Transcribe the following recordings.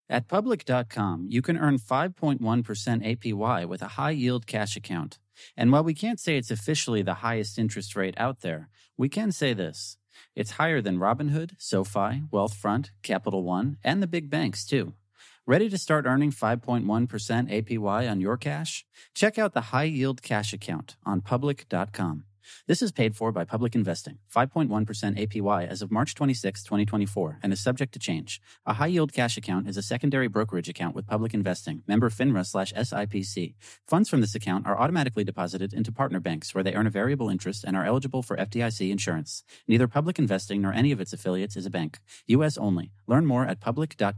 At Public.com, you can earn 5.1% APY with a high-yield cash account. And while we can't say it's officially the highest interest rate out there, we can say this. It's higher than Robinhood, SoFi, Wealthfront, Capital One, and the big banks, too. Ready to start earning 5.1% APY on your cash? Check out the high-yield cash account on Public.com. This is paid for by Public Investing, 5.1% APY as of March 26, 2024, and is subject to change. A high-yield cash account is a secondary brokerage account with Public Investing, member FINRA/SIPC. Funds from this account are automatically deposited into partner banks where they earn a variable interest and are eligible for FDIC insurance. Neither Public Investing nor any of its affiliates is a bank. U.S. only. Learn more at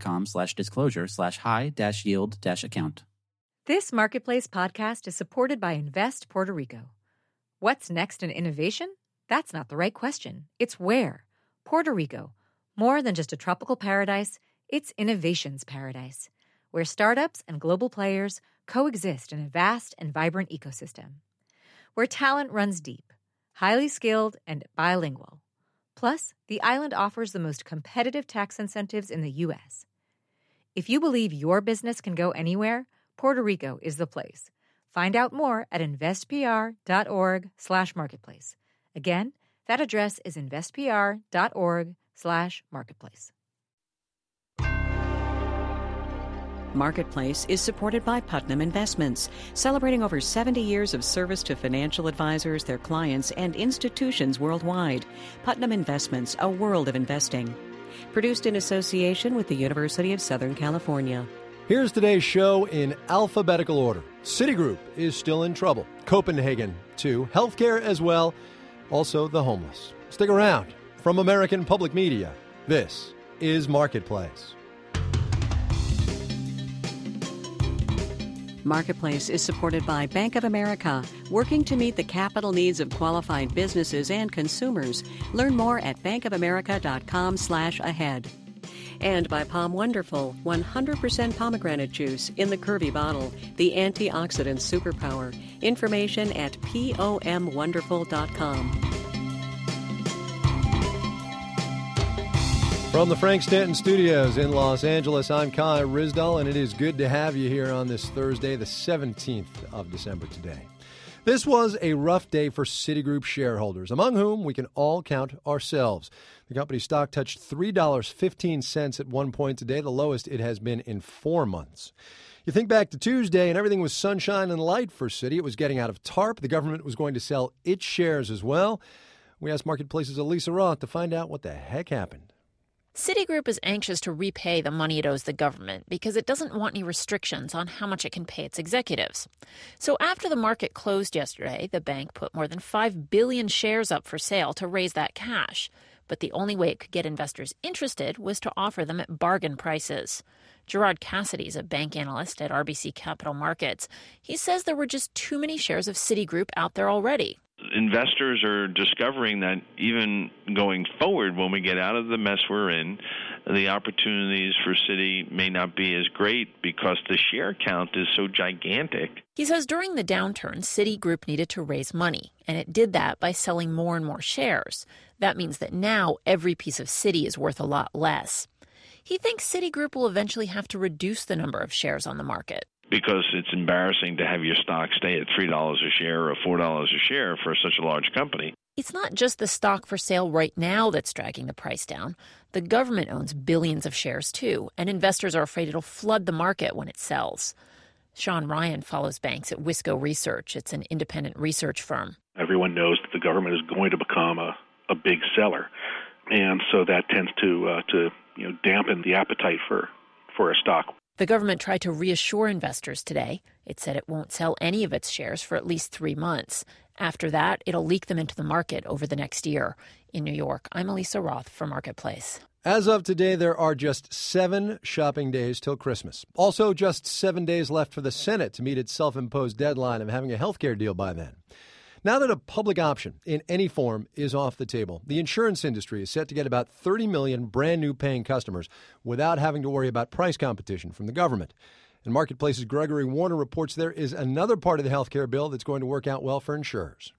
public.com/disclosure/high-yield-account. This Marketplace podcast is supported by Invest Puerto Rico. What's next in innovation? That's not the right question. It's where. Puerto Rico. More than just a tropical paradise, it's innovation's paradise, where startups and global players coexist in a vast and vibrant ecosystem. Where talent runs deep, highly skilled, and bilingual. Plus, the island offers the most competitive tax incentives in the U.S. If you believe your business can go anywhere, Puerto Rico is the place. Find out more at investpr.org/marketplace. Again, that address is investpr.org/marketplace. Marketplace is supported by Putnam Investments, celebrating over 70 years of service to financial advisors, their clients, and institutions worldwide. Putnam Investments, a world of investing. Produced in association with the University of Southern California. Here's today's show in alphabetical order. Citigroup is still in trouble. Copenhagen, too. Healthcare as well. Also the homeless. Stick around. From American Public Media, this is Marketplace. Marketplace is supported by Bank of America, working to meet the capital needs of qualified businesses and consumers. Learn more at bankofamerica.com/ahead. And by Palm Wonderful, 100% pomegranate juice in the curvy bottle, the antioxidant superpower. Information at pomwonderful.com. From the Frank Stanton Studios in Los Angeles, I'm Kai Ryssdal, and it is good to have you here on this Thursday, the 17th of December today. This was a rough day for Citigroup shareholders, among whom we can all count ourselves. The company's stock touched $3.15 at one point today, the lowest it has been in 4 months. You think back to Tuesday, and everything was sunshine and light for Citi. It was getting out of TARP. The government was going to sell its shares as well. We asked Marketplace's Elisa Roth to find out what the heck happened. Citigroup is anxious to repay the money it owes the government because it doesn't want any restrictions on how much it can pay its executives. So after the market closed yesterday, the bank put more than 5 billion shares up for sale to raise that cash. But the only way it could get investors interested was to offer them at bargain prices. Gerard Cassidy is a bank analyst at RBC Capital Markets. He says there were just too many shares of Citigroup out there already. Investors are discovering that even going forward, when we get out of the mess we're in, the opportunities for Citi may not be as great because the share count is so gigantic. He says during the downturn, Citigroup needed to raise money, and it did that by selling more and more shares. That means that now every piece of Citi is worth a lot less. He thinks Citigroup will eventually have to reduce the number of shares on the market. Because it's embarrassing to have your stock stay at $3 a share or $4 a share for such a large company. It's not just the stock for sale right now that's dragging the price down. The government owns billions of shares, too, and investors are afraid it'll flood the market when it sells. Sean Ryan follows banks at Wisco Research. It's an independent research firm. Everyone knows that the government is going to become a big seller, and so that tends to dampen the appetite for a stock. The government tried to reassure investors today. It said it won't sell any of its shares for at least 3 months. After that, it'll leak them into the market over the next year. In New York, I'm Elisa Roth for Marketplace. As of today, there are just 7 shopping days till Christmas. Also, just 7 days left for the Senate to meet its self-imposed deadline of having a health care deal by then. Now that a public option in any form is off the table, the insurance industry is set to get about 30 million brand new paying customers without having to worry about price competition from the government. And Marketplace's Gregory Warner reports there is another part of the health care bill that's going to work out well for insurers.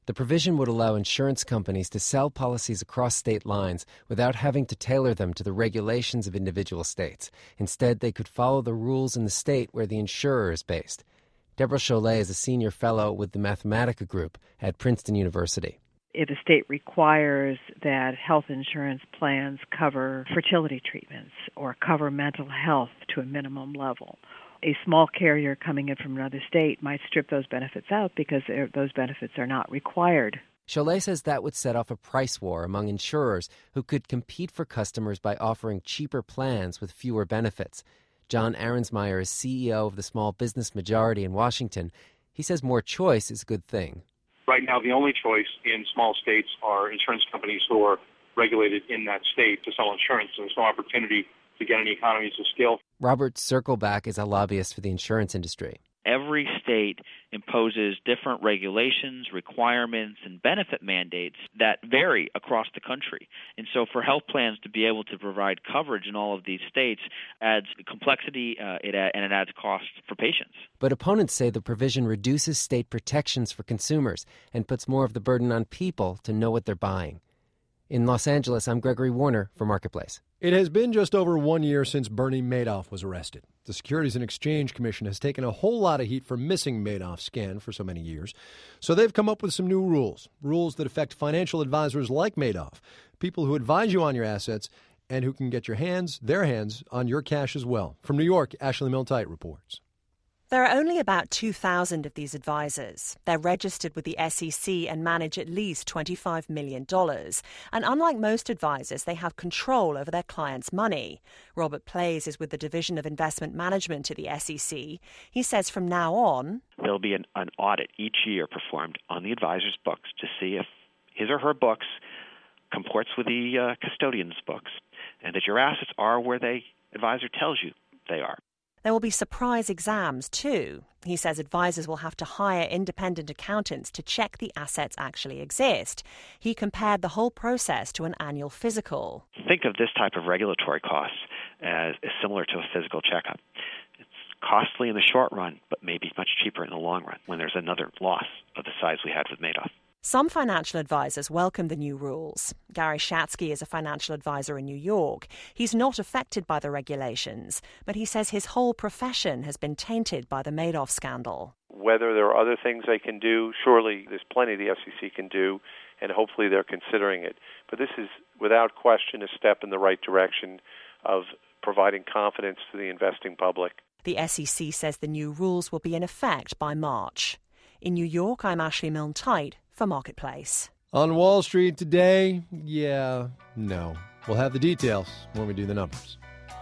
The provision would allow insurance companies to sell policies across state lines without having to tailor them to the regulations of individual states. Instead, they could follow the rules in the state where the insurer is based. Deborah Cholet is a senior fellow with the Mathematica Group at Princeton University. If a state requires that health insurance plans cover fertility treatments or cover mental health to a minimum level, a small carrier coming in from another state might strip those benefits out because those benefits are not required. Cholet says that would set off a price war among insurers who could compete for customers by offering cheaper plans with fewer benefits. John Ahrensmeyer is CEO of the Small Business Majority in Washington. He says more choice is a good thing. Right now, the only choice in small states are insurance companies who are regulated in that state to sell insurance. So there's no opportunity to get any economies of scale. Robert Circleback is a lobbyist for the insurance industry. Every state imposes different regulations, requirements, and benefit mandates that vary across the country. And so for health plans to be able to provide coverage in all of these states adds complexity and it adds cost for patients. But opponents say the provision reduces state protections for consumers and puts more of the burden on people to know what they're buying. In Los Angeles, I'm Gregory Warner for Marketplace. It has been just over 1 year since Bernie Madoff was arrested. The Securities and Exchange Commission has taken a whole lot of heat for missing Madoff's scan for so many years. So they've come up with some new rules that affect financial advisors like Madoff, people who advise you on your assets and who can get their hands on your cash as well. From New York, Ashley Milne-Tyte reports. There are only about 2,000 of these advisors. They're registered with the SEC and manage at least $25 million. And unlike most advisors, they have control over their clients' money. Robert Plays is with the Division of Investment Management at the SEC. He says from now on, there'll be an audit each year performed on the advisor's books to see if his or her books comports with the custodian's books and that your assets are where the advisor tells you they are. There will be surprise exams, too. He says advisors will have to hire independent accountants to check the assets actually exist. He compared the whole process to an annual physical. Think of this type of regulatory costs as similar to a physical checkup. It's costly in the short run, but maybe much cheaper in the long run when there's another loss of the size we had with Madoff. Some financial advisors welcome the new rules. Gary Shatsky is a financial advisor in New York. He's not affected by the regulations, but he says his whole profession has been tainted by the Madoff scandal. Whether there are other things they can do, surely there's plenty the SEC can do, and hopefully they're considering it. But this is, without question, a step in the right direction of providing confidence to the investing public. The SEC says the new rules will be in effect by March. In New York, I'm Ashley Milne-Tyte for Marketplace. On Wall Street today, no. We'll have the details when we do the numbers.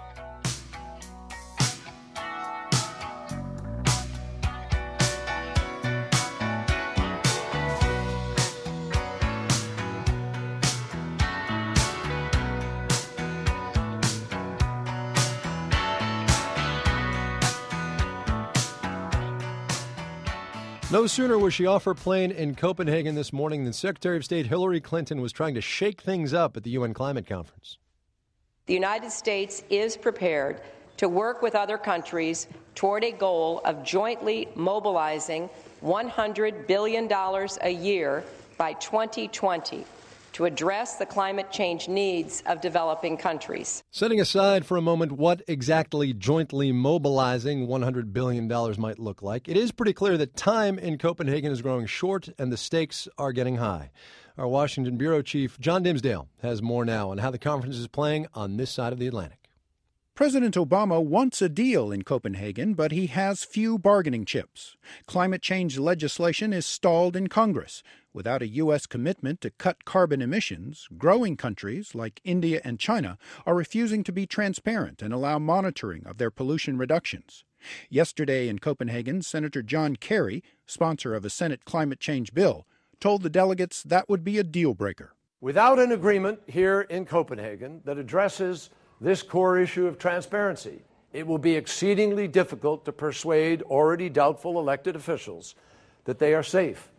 No sooner was she off her plane in Copenhagen this morning than Secretary of State Hillary Clinton was trying to shake things up at the UN Climate Conference. The United States is prepared to work with other countries toward a goal of jointly mobilizing $100 billion a year by 2020 to address the climate change needs of developing countries. Setting aside for a moment what exactly jointly mobilizing $100 billion might look like, it is pretty clear that time in Copenhagen is growing short and the stakes are getting high. Our Washington bureau chief, John Dimsdale, has more now on how the conference is playing on this side of the Atlantic. President Obama wants a deal in Copenhagen, but he has few bargaining chips. Climate change legislation is stalled in Congress. Without a U.S. commitment to cut carbon emissions, growing countries like India and China are refusing to be transparent and allow monitoring of their pollution reductions. Yesterday in Copenhagen, Senator John Kerry, sponsor of a Senate climate change bill, told the delegates that would be a deal breaker. Without an agreement here in Copenhagen that addresses this core issue of transparency, it will be exceedingly difficult to persuade already doubtful elected officials that they are safe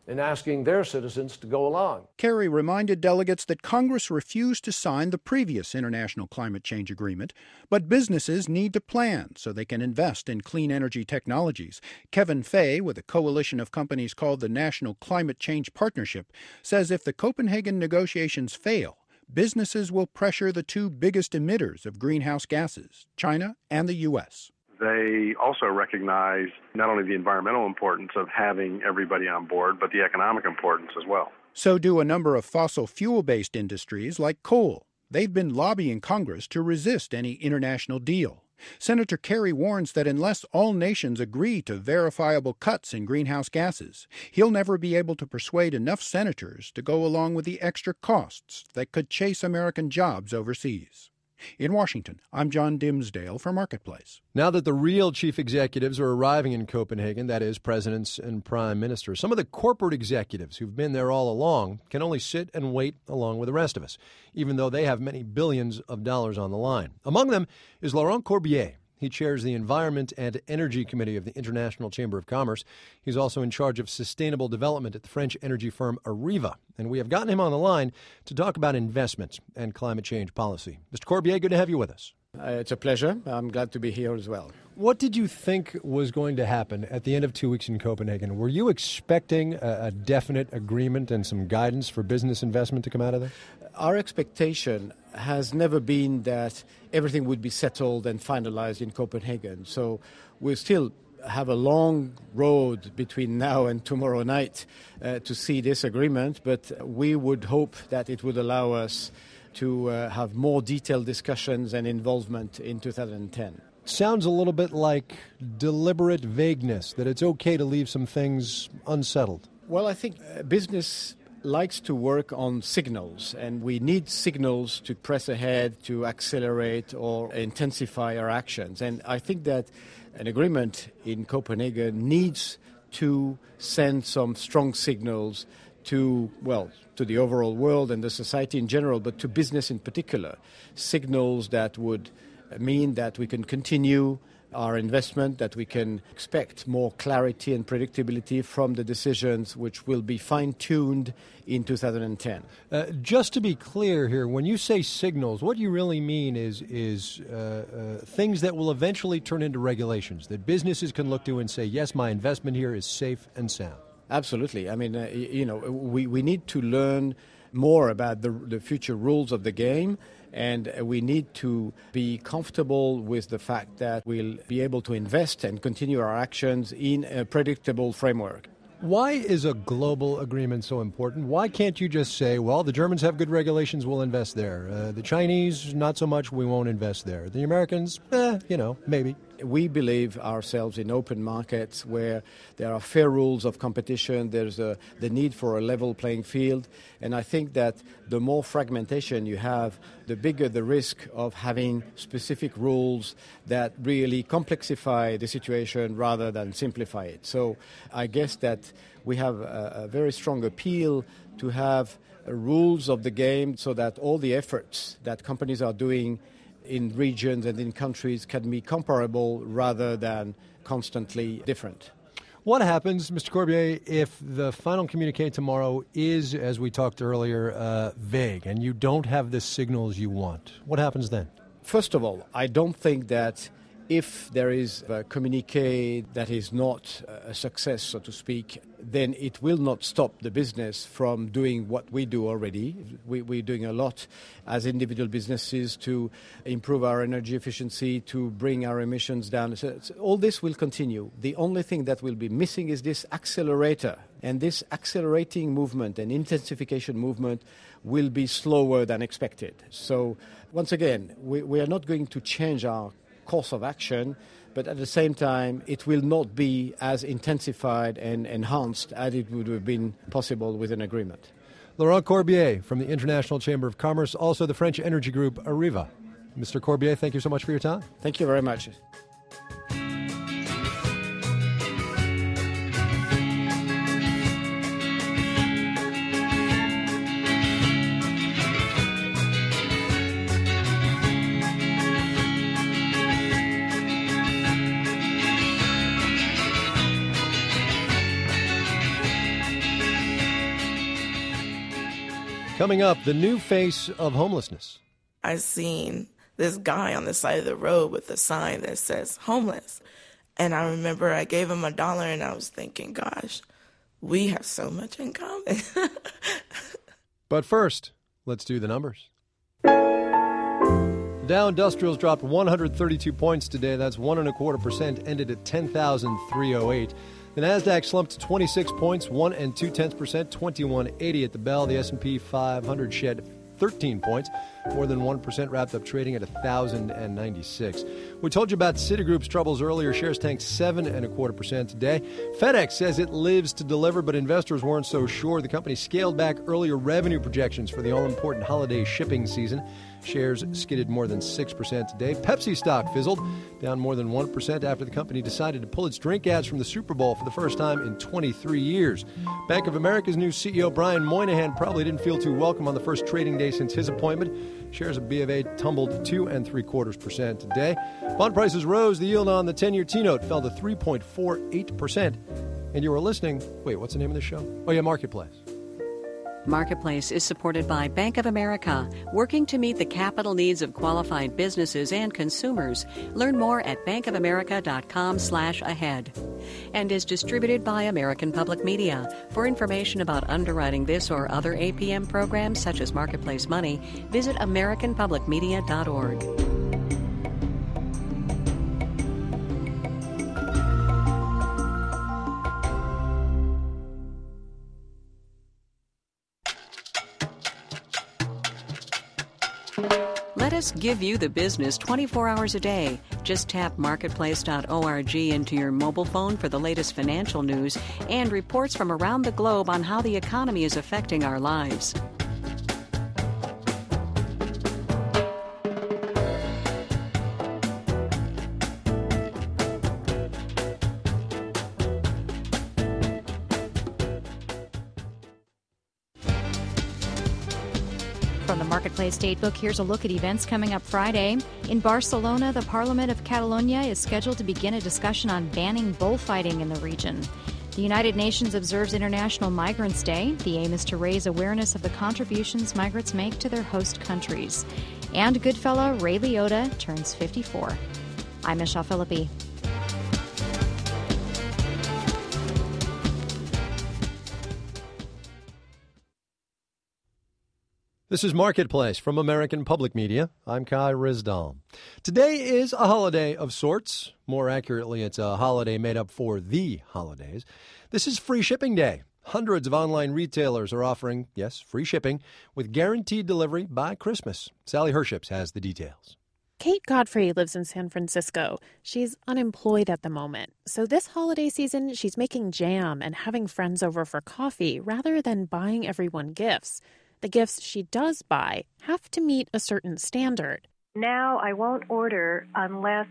in asking their citizens to go along. Kerry reminded delegates that Congress refused to sign the previous international climate change agreement, but businesses need to plan so they can invest in clean energy technologies. Kevin Fay, with a coalition of companies called the National Climate Change Partnership, says if the Copenhagen negotiations fail, businesses will pressure the two biggest emitters of greenhouse gases, China and the U.S. They also recognize not only the environmental importance of having everybody on board, but the economic importance as well. So do a number of fossil fuel-based industries like coal. They've been lobbying Congress to resist any international deal. Senator Kerry warns that unless all nations agree to verifiable cuts in greenhouse gases, he'll never be able to persuade enough senators to go along with the extra costs that could chase American jobs overseas. In Washington, I'm John Dimsdale for Marketplace. Now that the real chief executives are arriving in Copenhagen, that is, presidents and prime ministers, some of the corporate executives who've been there all along can only sit and wait along with the rest of us, even though they have many billions of dollars on the line. Among them is Laurent Corbier. He chairs the Environment and Energy Committee of the International Chamber of Commerce. He's also in charge of sustainable development at the French energy firm Areva. And we have gotten him on the line to talk about investment and climate change policy. Mr. Corbier, good to have you with us. It's a pleasure. I'm glad to be here as well. What did you think was going to happen at the end of 2 weeks in Copenhagen? Were you expecting a definite agreement and some guidance for business investment to come out of there? Our expectation has never been that everything would be settled and finalized in Copenhagen. So we still have a long road between now and tomorrow night to see this agreement, but we would hope that it would allow us to have more detailed discussions and involvement in 2010. Sounds a little bit like deliberate vagueness, that it's okay to leave some things unsettled. Well, I think business likes to work on signals, and we need signals to press ahead, to accelerate or intensify our actions. And I think that an agreement in Copenhagen needs to send some strong signals to the overall world and the society in general, but to business in particular. Signals that would mean that we can continue our investment, that we can expect more clarity and predictability from the decisions which will be fine-tuned in 2010. Just to be clear here, when you say signals, what you really mean is things that will eventually turn into regulations, that businesses can look to and say, yes, my investment here is safe and sound. Absolutely. I mean, we need to learn more about the future rules of the game, and we need to be comfortable with the fact that we'll be able to invest and continue our actions in a predictable framework. Why is a global agreement so important? Why can't you just say, well, the Germans have good regulations, we'll invest there. The Chinese, not so much, we won't invest there. The Americans, maybe. We believe ourselves in open markets where there are fair rules of competition, there's the need for a level playing field, and I think that the more fragmentation you have, the bigger the risk of having specific rules that really complexify the situation rather than simplify it. So I guess that we have a very strong appeal to have rules of the game so that all the efforts that companies are doing in regions and in countries can be comparable rather than constantly different. What happens, Mr. Corbier, if the final communique tomorrow is, as we talked earlier, vague and you don't have the signals you want? What happens then? First of all, I don't think that if there is a communique that is not a success, so to speak, then it will not stop the business from doing what we do already. We're doing a lot as individual businesses to improve our energy efficiency, to bring our emissions down. So all this will continue. The only thing that will be missing is this accelerator. And this accelerating movement and intensification movement will be slower than expected. So once again, we are not going to change our course of action, but at the same time, it will not be as intensified and enhanced as it would have been possible with an agreement. Laurent Corbier from the International Chamber of Commerce, also the French energy group Areva. Mr. Corbier, thank you so much for your time. Thank you very much. Coming up, the new face of homelessness. I seen this guy on the side of the road with a sign that says homeless. And I remember I gave him $1 and I was thinking, gosh, we have so much in common. But first, let's do the numbers. The Dow Industrials dropped 132 points today. That's 1.25%, ended at 10,308. The Nasdaq slumped to 26 points, 1 2/10%, 2180 at the bell. The S&P 500 shed 13 points, more than 1%, wrapped up trading at 1,096. We told you about Citigroup's troubles earlier. Shares tanked 7.25% today. FedEx says it lives to deliver, but investors weren't so sure. The company scaled back earlier revenue projections for the all-important holiday shipping season. Shares skidded more than 6% today. Pepsi stock fizzled, down more than 1% after the company decided to pull its drink ads from the Super Bowl for the first time in 23 years. Bank of America's new CEO, Brian Moynihan, probably didn't feel too welcome on the first trading day since his appointment. Shares of B of A tumbled 2.75% today. Bond prices rose. The yield on the 10-year T-note fell to 3.48%. And you were listening. Wait, what's the name of the show? Oh, yeah, Marketplace. Marketplace is supported by Bank of America, working to meet the capital needs of qualified businesses and consumers. Learn more at bankofamerica.com/ahead. And is distributed by American Public Media. For information about underwriting this or other APM programs such as Marketplace Money, visit americanpublicmedia.org. Let us give you the business 24 hours a day. Just tap marketplace.org into your mobile phone for the latest financial news and reports from around the globe on how the economy is affecting our lives. From the Marketplace Datebook, here's a look at events coming up Friday. In Barcelona, the Parliament of Catalonia is scheduled to begin a discussion on banning bullfighting in the region. The United Nations observes International Migrants Day. The aim is to raise awareness of the contributions migrants make to their host countries. And Goodfellow Ray Liotta turns 54. I'm Michelle Philippi. This is Marketplace from American Public Media. I'm Kai Rizdal. Today is a holiday of sorts. More accurately, it's a holiday made up for the holidays. This is Free Shipping Day. Hundreds of online retailers are offering, yes, free shipping with guaranteed delivery by Christmas. Sally Herships has the details. Kate Godfrey lives in San Francisco. She's unemployed at the moment. So this holiday season, she's making jam and having friends over for coffee rather than buying everyone gifts. The gifts she does buy have to meet a certain standard. Now I won't order unless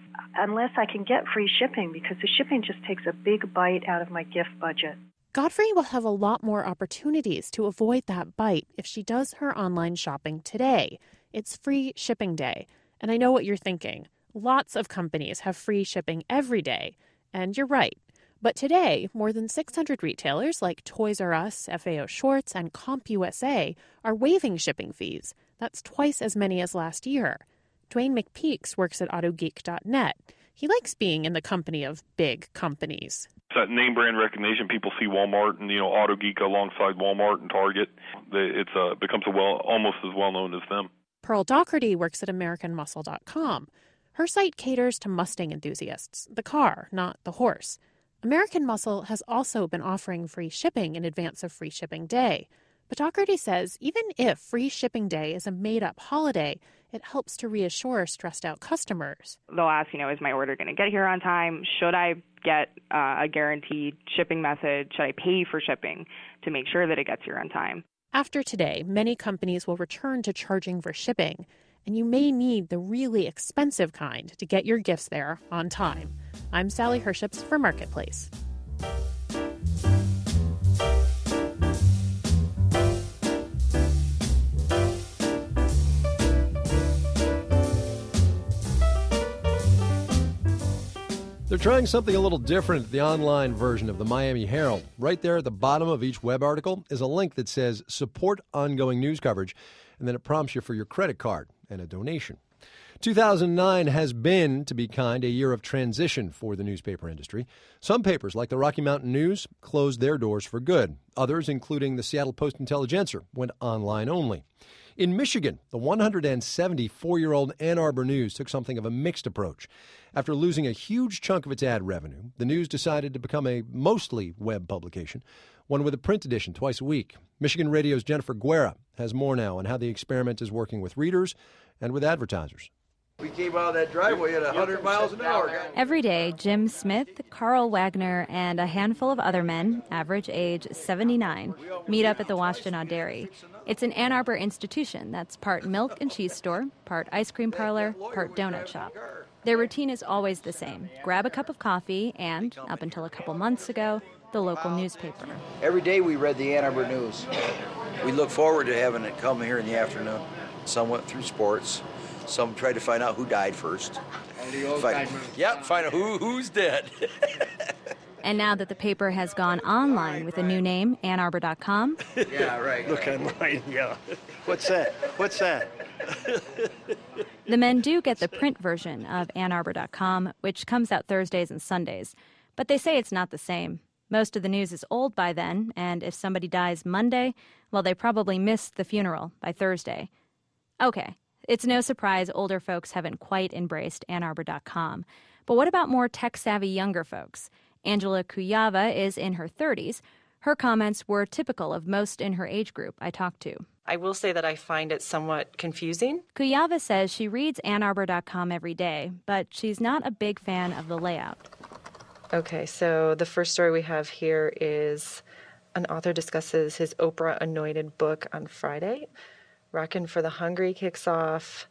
I can get free shipping because the shipping just takes a big bite out of my gift budget. Godfrey will have a lot more opportunities to avoid that bite if she does her online shopping today. It's Free Shipping Day. And I know what you're thinking. Lots of companies have free shipping every day. And you're right. But today, more than 600 retailers like Toys R Us, FAO Schwarz, and CompUSA are waiving shipping fees. That's twice as many as last year. Dwayne McPeaks works at AutoGeek.net. He likes being in the company of big companies. It's that name brand recognition. People see Walmart and AutoGeek alongside Walmart and Target. It becomes almost as well known as them. Pearl Doherty works at AmericanMuscle.com. Her site caters to Mustang enthusiasts, the car, not the horse. American Muscle has also been offering free shipping in advance of Free Shipping Day. But Doherty says even if Free Shipping Day is a made-up holiday, it helps to reassure stressed-out customers. They'll ask, is my order going to get here on time? Should I get a guaranteed shipping message? Should I pay for shipping to make sure that it gets here on time? After today, many companies will return to charging for shipping, and you may need the really expensive kind to get your gifts there on time. I'm Sally Herships for Marketplace. They're trying something a little different, the online version of the Miami Herald. Right there at the bottom of each web article is a link that says support ongoing news coverage, and then it prompts you for your credit card and a donation. 2009 has been, to be kind, a year of transition for the newspaper industry. Some papers, like the Rocky Mountain News, closed their doors for good. Others, including the Seattle Post-Intelligencer, went online only. In Michigan, the 174-year-old Ann Arbor News took something of a mixed approach. After losing a huge chunk of its ad revenue, the News decided to become a mostly web publication, one with a print edition twice a week. Michigan Radio's Jennifer Guerra has more now on how the experiment is working with readers and with advertisers. We came out of that driveway at 100 miles an hour. Every day, Jim Smith, Carl Wagner, and a handful of other men, average age 79, meet up at the Washtenaw Dairy. It's an Ann Arbor institution that's part milk and cheese store, part ice cream parlor, part donut shop. Their routine is always the same. Grab a cup of coffee and, up until a couple months ago, the local newspaper. Every day we read the Ann Arbor News. We look forward to having it come here in the afternoon. Some went through sports. Some tried to find out who died first. Find out who's dead. And now that the paper has gone online with a new name, AnnArbor.com. Yeah, right. Look online, yeah. What's that? The men do get the print version of AnnArbor.com, which comes out Thursdays and Sundays. But they say it's not the same. Most of the news is old by then, and if somebody dies Monday, well, they probably missed the funeral by Thursday. Okay. It's no surprise older folks haven't quite embraced AnnArbor.com. But what about more tech-savvy younger folks? Angela Kuyava is in her 30s. Her comments were typical of most in her age group I talked to. I will say that I find it somewhat confusing. Kuyava says she reads AnnArbor.com every day, but she's not a big fan of the layout. Okay, so the first story we have here is an author discusses his Oprah-anointed book on Friday. Rockin' for the Hungry kicks off.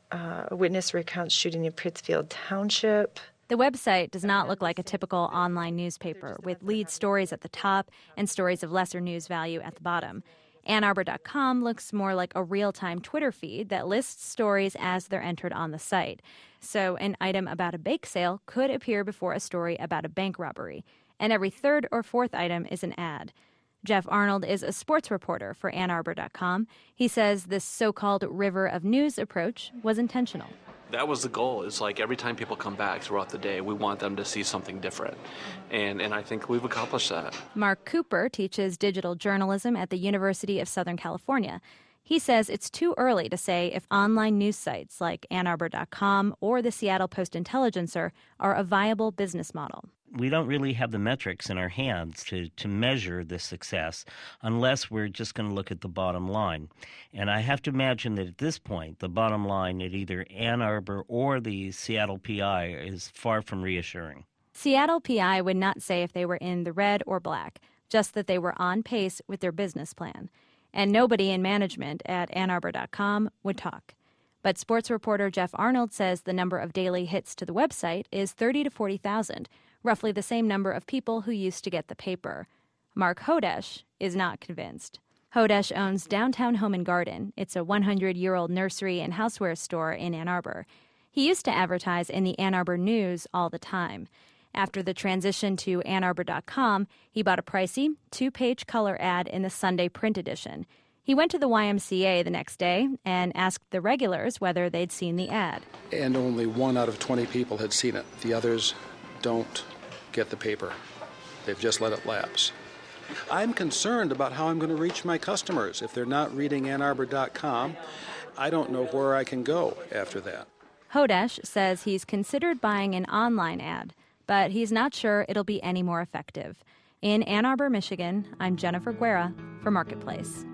A witness recounts shooting in Pittsfield Township. The website does not look like a typical online newspaper, with lead stories at the top and stories of lesser news value at the bottom. AnnArbor.com looks more like a real-time Twitter feed that lists stories as they're entered on the site. So an item about a bake sale could appear before a story about a bank robbery. And every third or fourth item is an ad. Jeff Arnold is a sports reporter for AnnArbor.com. He says this so-called river of news approach was intentional. That was the goal. It's like every time people come back throughout the day, we want them to see something different. And I think we've accomplished that. Mark Cooper teaches digital journalism at the University of Southern California. He says it's too early to say if online news sites like AnnArbor.com or the Seattle Post-Intelligencer are a viable business model. We don't really have the metrics in our hands to measure the success unless we're just going to look at the bottom line. And I have to imagine that at this point, the bottom line at either Ann Arbor or the Seattle PI is far from reassuring. Seattle PI would not say if they were in the red or black, just that they were on pace with their business plan. And nobody in management at AnnArbor.com would talk. But sports reporter Jeff Arnold says the number of daily hits to the website is 30 to 40,000, roughly the same number of people who used to get the paper. Mark Hodesh is not convinced. Hodesh owns Downtown Home and Garden. It's a 100-year-old nursery and houseware store in Ann Arbor. He used to advertise in the Ann Arbor News all the time. After the transition to AnnArbor.com, he bought a pricey 2-page color ad in the Sunday print edition. He went to the YMCA the next day and asked the regulars whether they'd seen the ad. And only 1 out of 20 people had seen it. The others don't get the paper. They've just let it lapse. I'm concerned about how I'm going to reach my customers. If they're not reading AnnArbor.com, I don't know where I can go after that. Hodesh says he's considered buying an online ad, but he's not sure it'll be any more effective. In Ann Arbor, Michigan, I'm Jennifer Guerra for Marketplace.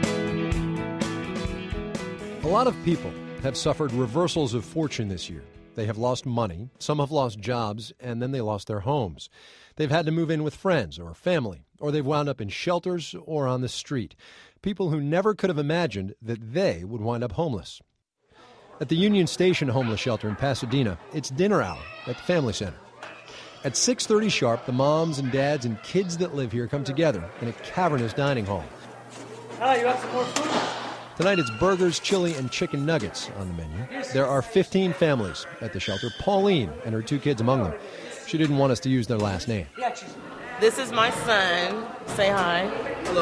A lot of people have suffered reversals of fortune this year. They have lost money, some have lost jobs, and then they lost their homes. They've had to move in with friends or family, or they've wound up in shelters or on the street. People who never could have imagined that they would wind up homeless. At the Union Station homeless shelter in Pasadena, it's dinner hour at the Family Center. At 6:30 sharp, the moms and dads and kids that live here come together in a cavernous dining hall. Hi, you want some more food? Tonight it's burgers, chili, and chicken nuggets on the menu. There are 15 families at the shelter, Pauline and her 2 kids among them. She didn't want us to use their last name. This is my son. Say hi. Hello.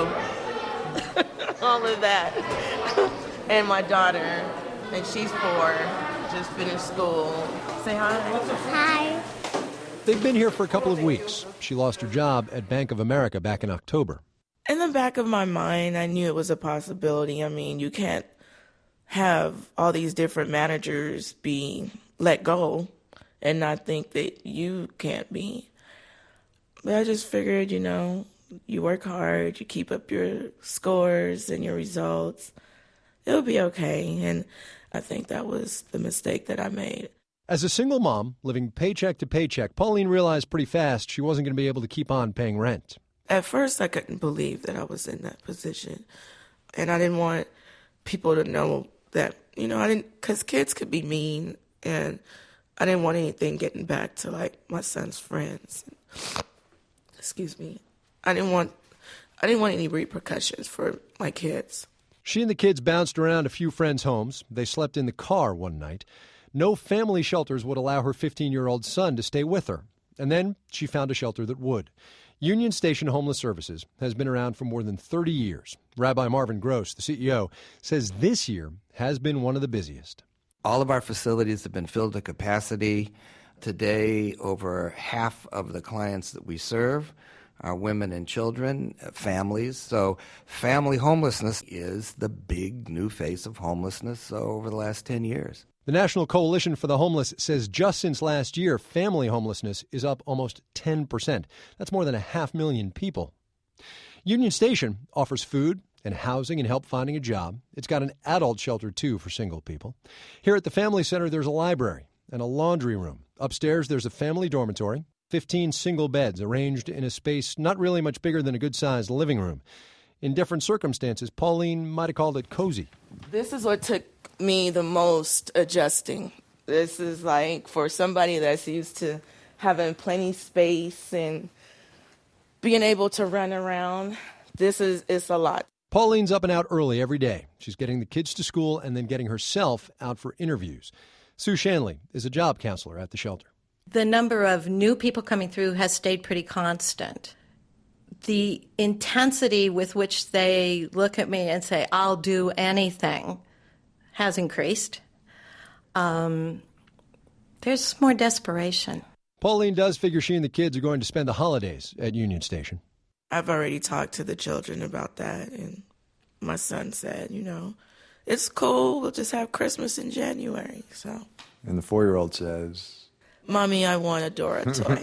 All of that. And my daughter, and she's 4, just finished school. Say hi. Hi. They've been here for a couple of weeks. She lost her job at Bank of America back in October. In the back of my mind, I knew it was a possibility. I mean, you can't have all these different managers be let go and not think that you can't be. But I just figured, you work hard, you keep up your scores and your results, it'll be okay. And I think that was the mistake that I made. As a single mom, living paycheck to paycheck, Pauline realized pretty fast she wasn't going to be able to keep on paying rent. At first, I couldn't believe that I was in that position. And I didn't want people to know that, because kids could be mean. And I didn't want anything getting back to, my son's friends. Excuse me. I didn't want any repercussions for my kids. She and the kids bounced around a few friends' homes. They slept in the car one night. No family shelters would allow her 15-year-old son to stay with her. And then she found a shelter that would. Union Station Homeless Services has been around for more than 30 years. Rabbi Marvin Gross, the CEO, says this year has been one of the busiest. All of our facilities have been filled to capacity. Today, over half of the clients that we serve are women and children, families. So family homelessness is the big new face of homelessness over the last 10 years. The National Coalition for the Homeless says just since last year, family homelessness is up almost 10%. That's more than 500,000 people. Union Station offers food and housing and help finding a job. It's got an adult shelter, too, for single people. Here at the Family Center, there's a library and a laundry room. Upstairs, there's a family dormitory, 15 single beds arranged in a space not really much bigger than a good-sized living room. In different circumstances, Pauline might have called it cozy. This is what took me the most adjusting. This is for somebody that's used to having plenty space and being able to run around, it's a lot. Pauline's up and out early every day. She's getting the kids to school and then getting herself out for interviews. Sue Shanley is a job counselor at the shelter. The number of new people coming through has stayed pretty constant. The intensity with which they look at me and say, I'll do anything, has increased. There's more desperation. Pauline does figure she and the kids are going to spend the holidays at Union Station. I've already talked to the children about that, and my son said, it's cool, we'll just have Christmas in January. So. And the 4-year-old says, Mommy, I want a Dora toy.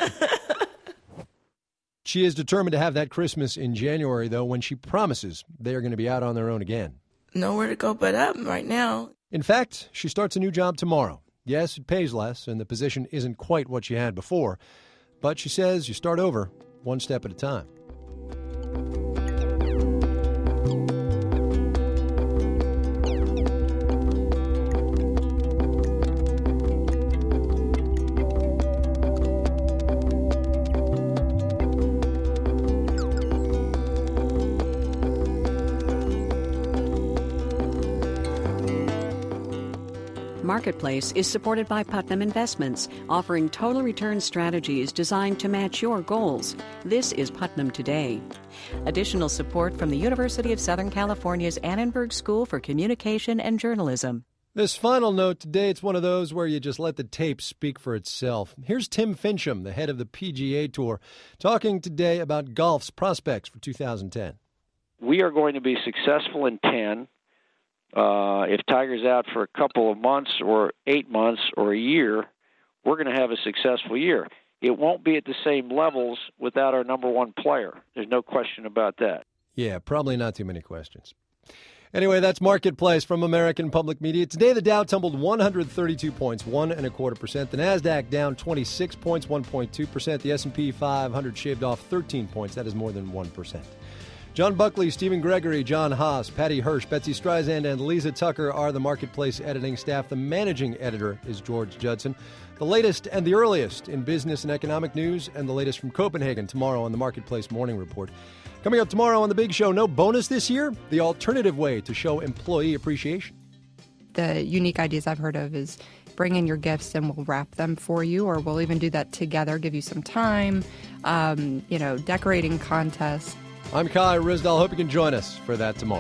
She is determined to have that Christmas in January, though, when she promises they are going to be out on their own again. Nowhere to go but up right now. In fact, she starts a new job tomorrow. Yes, it pays less, and the position isn't quite what she had before. But she says you start over one step at a time. Marketplace is supported by Putnam Investments, offering total return strategies designed to match your goals. This is Putnam Today. Additional support from the University of Southern California's Annenberg School for Communication and Journalism. This final note today, it's one of those where you just let the tape speak for itself. Here's Tim Fincham, the head of the PGA Tour, talking today about golf's prospects for 2010. We are going to be successful in 10. If Tiger's out for a couple of months or 8 months or a year, we're going to have a successful year. It won't be at the same levels without our number one player. There's no question about that. Yeah, probably not too many questions. Anyway, that's Marketplace from American Public Media. Today, the Dow tumbled 132 points, 1.25%. The NASDAQ down 26 points, 1.2%. The S&P 500 shaved off 13 points. That is more than 1%. John Buckley, Stephen Gregory, John Haas, Patty Hirsch, Betsy Streisand, and Lisa Tucker are the Marketplace editing staff. The managing editor is George Judson. The latest and the earliest in business and economic news, and the latest from Copenhagen tomorrow on the Marketplace Morning Report. Coming up tomorrow on The Big Show, no bonus this year, the alternative way to show employee appreciation. The unique ideas I've heard of is bring in your gifts and we'll wrap them for you, or we'll even do that together, give you some time, decorating contests. I'm Kai Ryssdal. Hope you can join us for that tomorrow.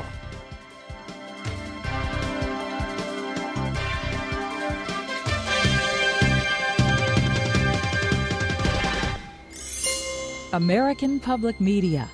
American Public Media.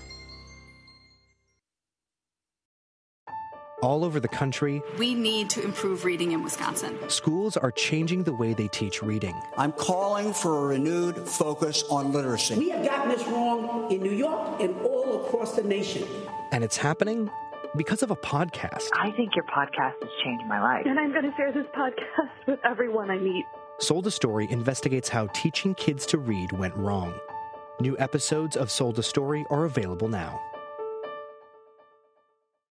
All over the country, we need to improve reading in Wisconsin. Schools are changing the way they teach reading. I'm calling for a renewed focus on literacy. We have gotten this wrong in New York and all across the nation. And it's happening because of a podcast. I think your podcast has changed my life. And I'm going to share this podcast with everyone I meet. Sold a Story investigates how teaching kids to read went wrong. New episodes of Sold a Story are available now.